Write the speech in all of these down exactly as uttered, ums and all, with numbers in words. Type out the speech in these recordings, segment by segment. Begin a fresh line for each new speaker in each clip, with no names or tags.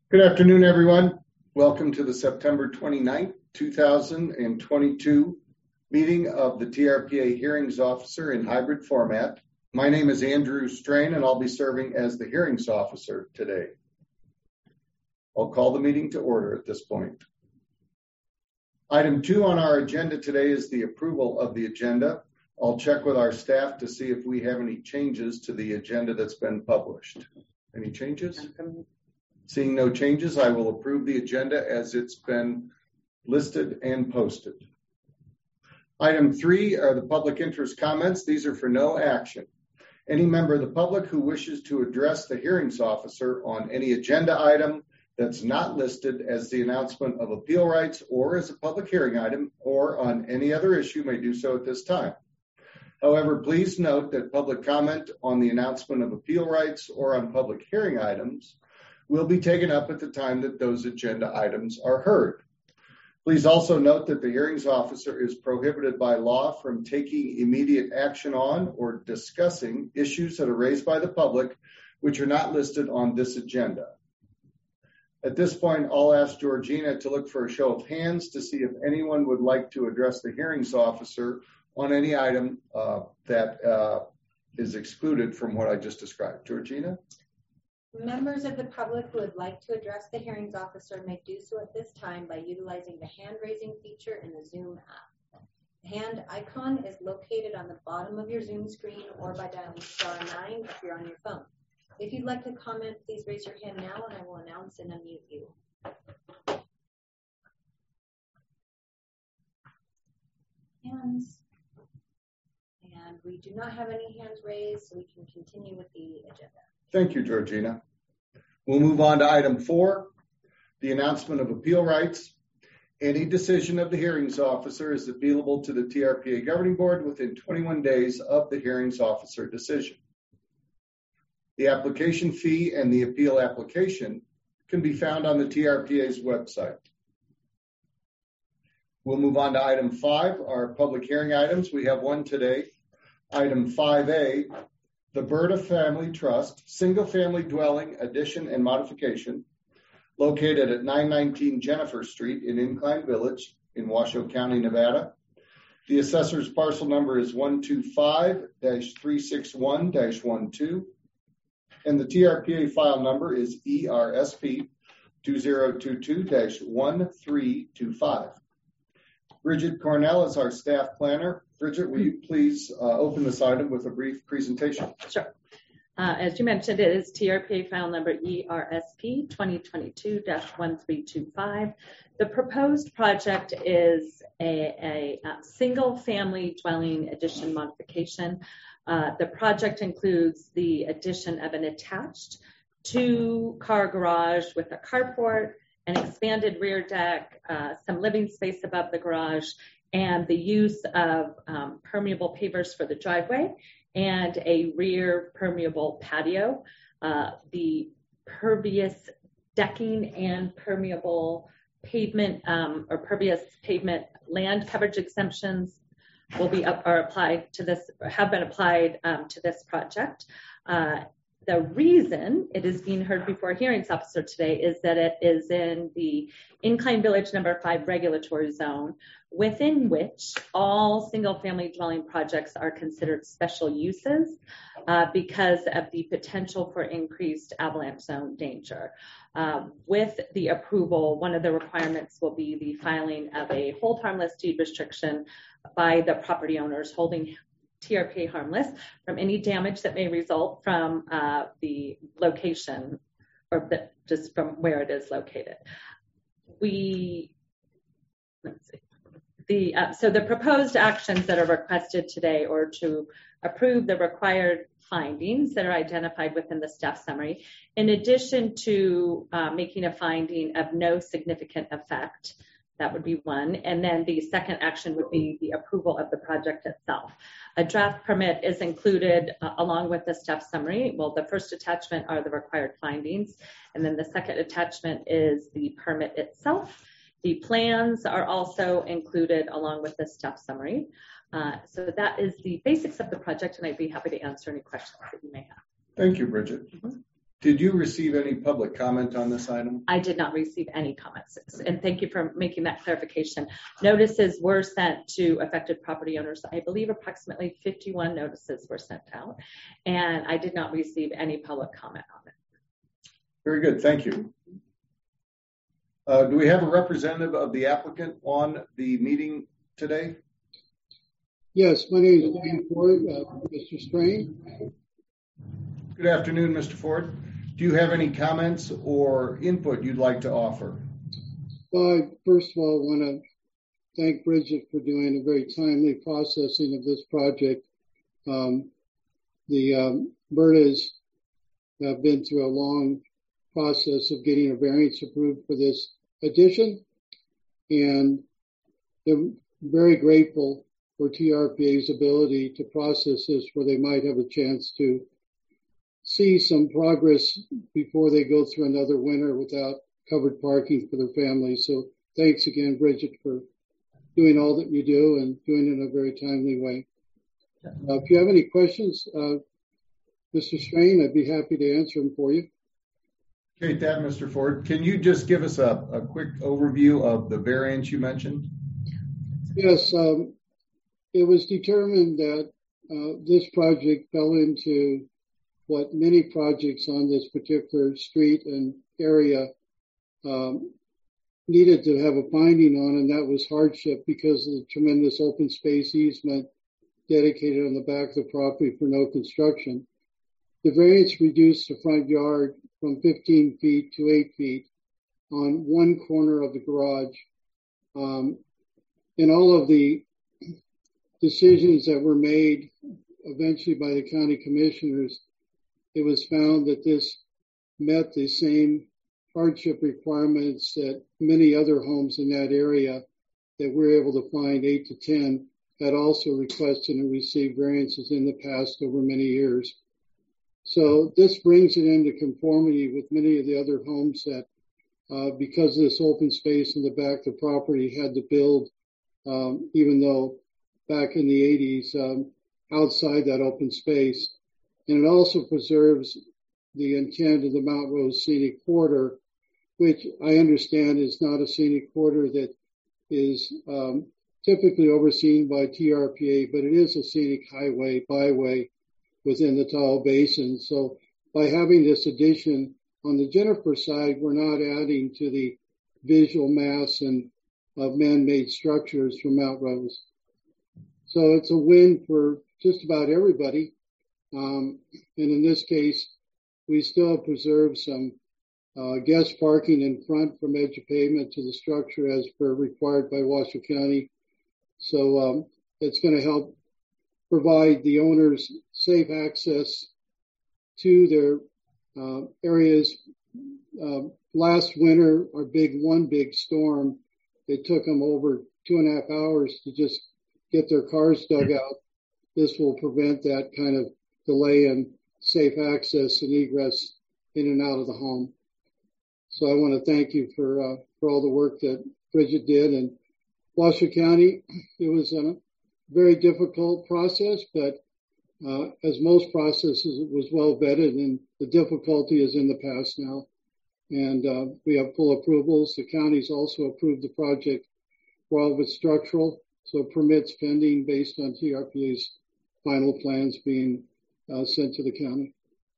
Good afternoon, everyone. Welcome to the September twenty-ninth, two thousand twenty-two meeting of the T R P A Hearings Officer in hybrid format. My name is Andrew Strain, and I'll be serving as the Hearings Officer today. I'll call the meeting to order at this point. Item two on our agenda today is the approval of the agenda. I'll check with our staff to see if we have any changes to the agenda that's been published. Any changes? Seeing no changes, I will approve the agenda as it's been listed and posted. Item three are the public interest comments. These are for no action. Any member of the public who wishes to address the hearings officer on any agenda item that's not listed as the announcement of appeal rights or as a public hearing item or on any other issue may do so at this time. However, please note that public comment on the announcement of appeal rights or on public hearing items will be taken up at the time that those agenda items are heard. Please also note that the hearings officer is prohibited by law from taking immediate action on or discussing issues that are raised by the public which are not listed on this agenda. At this point, I'll ask Georgina to look for a show of hands to see if anyone would like to address the hearings officer on any item uh, that uh, is excluded from what I just described. Georgina?
Members of the public who would like to address the hearings officer may do so at this time by utilizing the hand-raising feature in the Zoom app. The hand icon is located on the bottom of your Zoom screen or by dialing star nine if you're on your phone. If you'd like to comment, please raise your hand now and I will announce and unmute you. Hands. And we do not have any hands raised, so we can continue with the agenda.
Thank you, Georgina. We'll move on to item four, the announcement of appeal rights. Any decision of the hearings officer is appealable to the T R P A Governing Board within twenty-one days of the hearings officer decision. The application fee and the appeal application can be found on the T R P A's website. We'll move on to item five, our public hearing items. We have one today. Item five A, the Berta Family Trust, single-family dwelling addition and modification, located at nine nineteen Jennifer Street in Incline Village in Washoe County, Nevada. The assessor's parcel number is one two five dash three six one dash one two, and the T R P A file number is E R S P two zero two two dash one three two five. Bridget Cornell is our staff planner. Bridget, will you please uh, open this item with a brief presentation?
Sure. Uh, as you mentioned, it is T R P A file number E R S P twenty twenty-two dash one three two five. The proposed project is a, a, a single-family dwelling addition modification. Uh, the project includes the addition of an attached two-car garage with a carport, an expanded rear deck, uh, some living space above the garage, and the use of um, permeable pavers for the driveway and a rear permeable patio. Uh, the pervious decking and permeable pavement um, or pervious pavement land coverage exemptions will be up, are applied to this, have been applied um, to this project. Uh, The reason it is being heard before a hearings officer today is that it is in the Incline Village number five regulatory zone, within which all single-family dwelling projects are considered special uses uh, because of the potential for increased avalanche zone danger. Uh, with the approval, one of the requirements will be the filing of a hold harmless deed restriction by the property owners holding T R P A harmless from any damage that may result from uh, the location or the, just from where it is located. We, let's see, the, uh, so the proposed actions that are requested today or to approve the required findings that are identified within the staff summary, in addition to uh, making a finding of no significant effect. That would be one. And then the second action would be the approval of the project itself. A draft permit is included uh, along with the staff summary. Well, the first attachment are the required findings. And then the second attachment is the permit itself. The plans are also included along with the staff summary. Uh, so that is the basics of the project, and I'd be happy to answer any questions that you may have.
Thank you, Bridget. Mm-hmm. Did you receive any public comment on this item?
I did not receive any comments, and thank you for making that clarification. Notices were sent to affected property owners. I believe approximately fifty-one notices were sent out, and I did not receive any public comment on it.
Very good, thank you. Uh, do we have a representative of the applicant on the meeting today?
Yes, my name is Wayne Ford, uh, Mister Strain.
Good afternoon, Mister Ford. Do you have any comments or input you'd like to offer?
Well, I first of all want to thank Bridget for doing a very timely processing of this project. Um, the um, Bertas have been through a long process of getting a variance approved for this addition, and they're very grateful for T R P A's ability to process this where they might have a chance to see some progress before they go through another winter without covered parking for their families. So thanks again, Bridget, for doing all that you do and doing it in a very timely way. Uh, if you have any questions, uh, Mister Strain, I'd be happy to answer them for you.
Appreciate that, Mister Ford. Can you just give us a, a quick overview of the variance you mentioned?
Yes, um, it was determined that uh, this project fell into what many projects on this particular street and area um, needed to have a finding on, and that was hardship because of the tremendous open space easement dedicated on the back of the property for no construction. The variance reduced the front yard from fifteen feet to eight feet on one corner of the garage. Um, in all of the decisions that were made eventually by the county commissioners, it was found that this met the same hardship requirements that many other homes in that area that we're able to find, eight to ten, had also requested and received variances in the past over many years. So this brings it into conformity with many of the other homes that, uh, because of this open space in the back of the property, had to build, um, even though back in the eighties, um, outside that open space. And it also preserves the intent of the Mount Rose Scenic Corridor, which I understand is not a scenic corridor that is um, typically overseen by T R P A, but it is a scenic highway, byway within the Tahoe Basin. So by having this addition on the Jennifer side, we're not adding to the visual mass and of man-made structures from Mount Rose. So it's a win for just about everybody. Um, and in this case, we still preserve some uh, guest parking in front from edge of pavement to the structure as per required by Washoe County. So um, it's going to help provide the owners safe access to their uh, areas. Uh, last winter, our big one big storm, it took them over two and a half hours to just get their cars dug out. This will prevent that kind of delay in safe access and egress in and out of the home. So I want to thank you for uh, for all the work that Bridget did. And Washoe County, it was a very difficult process, but uh, as most processes, it was well vetted, and the difficulty is in the past now. And uh, we have full approvals. The county's also approved the project for all of its structural, so permits pending based on T R P A's final plans being uh, sent to the county.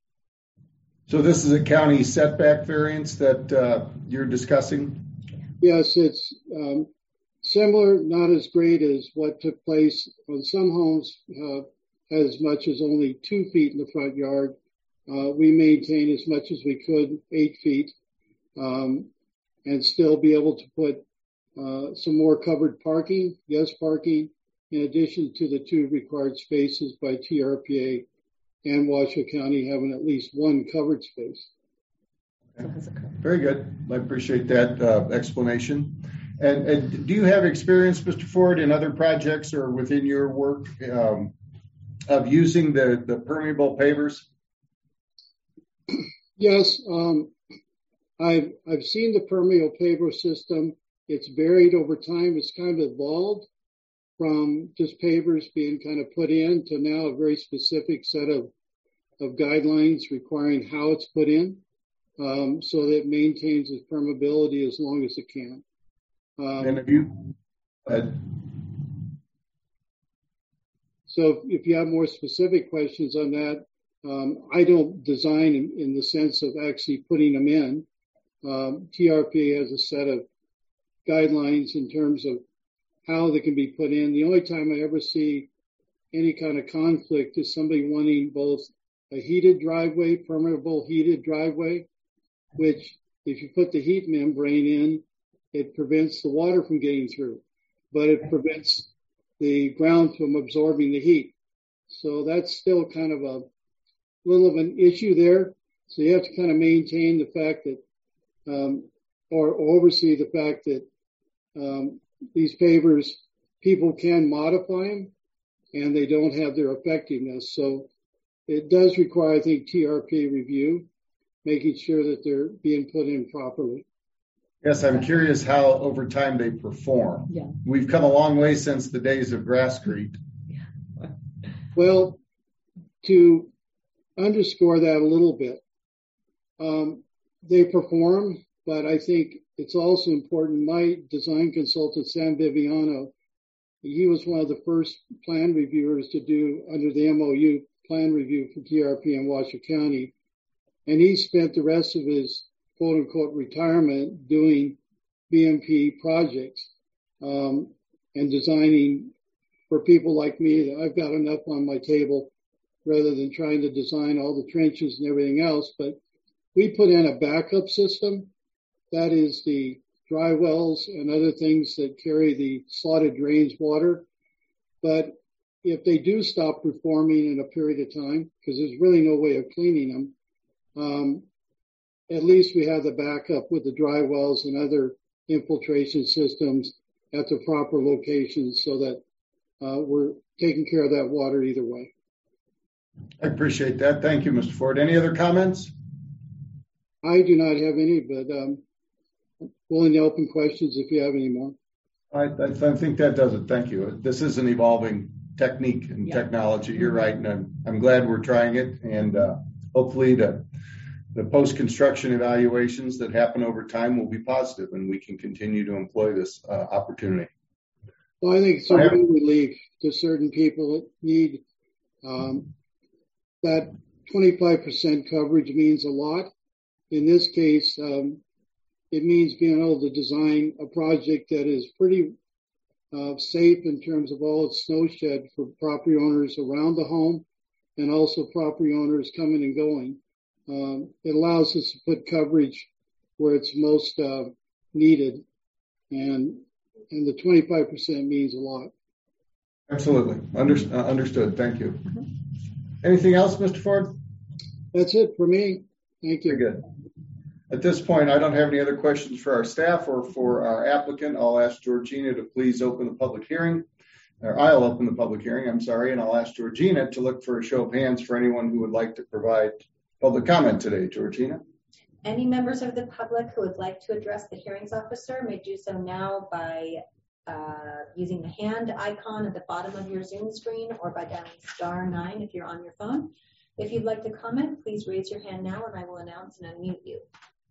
So this is a county setback variance that uh, you're discussing?
Yes, it's um, similar, not as great as what took place on some homes, uh, as much as only two feet in the front yard. Uh, we maintain as much as we could, eight feet, um, and still be able to put uh, some more covered parking, guest parking, in addition to the two required spaces by T R P A and Washoe County having at least one covered space.
Okay. Very good. I appreciate that uh, explanation. And, and do you have experience, Mister Ford, in other projects or within your work um, of using the, the permeable pavers?
Yes, um, I've I've seen the permeable paver system. It's varied over time. It's kind of evolved from just pavers being kind of put in to now a very specific set of of guidelines requiring how it's put in, um, so that it maintains its permeability as long as it can. Um,
and if you, uh,
so if you have more specific questions on that, um, I don't design in, in the sense of actually putting them in. Um, T R P A has a set of guidelines in terms of how they can be put in. The only time I ever see any kind of conflict is somebody wanting both a heated driveway, permeable heated driveway, which if you put the heat membrane in, it prevents the water from getting through, but it prevents the ground from absorbing the heat. So that's still kind of a little of an issue there. So you have to kind of maintain the fact that, um, or oversee the fact that um, these pavers, people can modify them and they don't have their effectiveness. So it does require, I think, T R P review, making sure that they're being put in properly.
Yes, I'm curious how over time they perform.
Yeah.
We've come a long way since the days of Grasscrete.
Well, to underscore that a little bit, um, they perform, but I think it's also important. My design consultant, Sam Viviano, he was one of the first plan reviewers to do under the M O U plan review for T R P in Washoe County. And he spent the rest of his quote unquote retirement doing B M P projects, um, and designing for people like me that I've got enough on my table rather than trying to design all the trenches and everything else. But we put in a backup system. That is the dry wells and other things that carry the slotted drains water. But if they do stop performing in a period of time, because there's really no way of cleaning them, um, at least we have the backup with the dry wells and other infiltration systems at the proper locations so that uh, we're taking care of that water either way.
I appreciate that. Thank you, Mister Ford. Any other comments?
I do not have any, but um, willing to open questions if you have any more.
I, I, I think that does it. Thank you. This is an evolving technique and
yeah. technology.
You're right, and I'm, I'm glad we're trying it, and uh, hopefully the the post-construction evaluations that happen over time will be positive, and we can continue to employ this uh, opportunity.
Well, I think it's a real relief to certain people that need um, that twenty-five percent coverage means a lot. In this case, um, it means being able to design a project that is pretty uh, safe in terms of all its snow shed for property owners around the home and also property owners coming and going. Um, it allows us to put coverage where it's most uh, needed, and and the twenty-five percent means a lot.
Absolutely. Under, uh, understood. Thank you. Mm-hmm. Anything else, Mister Ford?
That's it for me. Thank you.
Very good. At this point, I don't have any other questions for our staff or for our applicant. I'll ask Georgina to please open the public hearing. Or I'll open the public hearing, I'm sorry, and I'll ask Georgina to look for a show of hands for anyone who would like to provide public comment today. Georgina?
Any members of the public who would like to address the hearings officer may do so now by uh, using the hand icon at the bottom of your Zoom screen or by dialing star nine if you're on your phone. If you'd like to comment, please raise your hand now and I will announce and unmute you.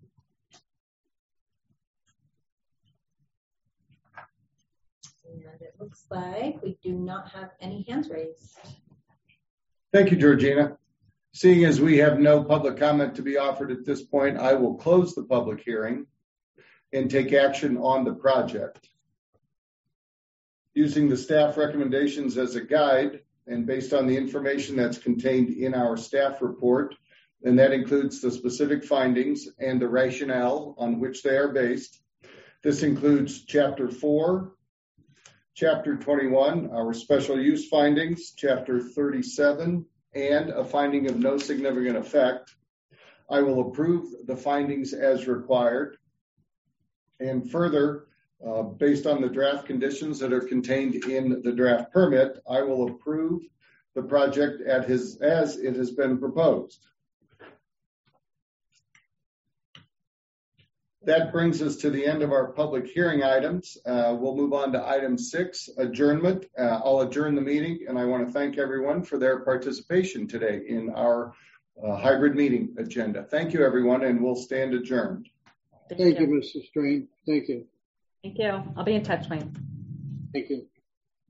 And it looks like we do not have any hands raised.
Thank you, Georgina. Seeing as we have no public comment to be offered at this point, I will close the public hearing and take action on the project. Using the staff recommendations as a guide and based on the information that's contained in our staff report, and that includes the specific findings and the rationale on which they are based. This includes Chapter four, Chapter twenty-one, our special use findings, Chapter thirty-seven, and a finding of no significant effect. I will approve the findings as required. And further, uh, based on the draft conditions that are contained in the draft permit, I will approve the project at his, as it has been proposed. That brings us to the end of our public hearing items. Uh, we'll move on to item six, adjournment. Uh, I'll adjourn the meeting, and I want to thank everyone for their participation today in our uh, hybrid meeting agenda. Thank you, everyone, and we'll stand adjourned.
Thank, Thank you, you Mister Strain. Thank you.
Thank you. I'll be in touch, Wayne.
Thank you.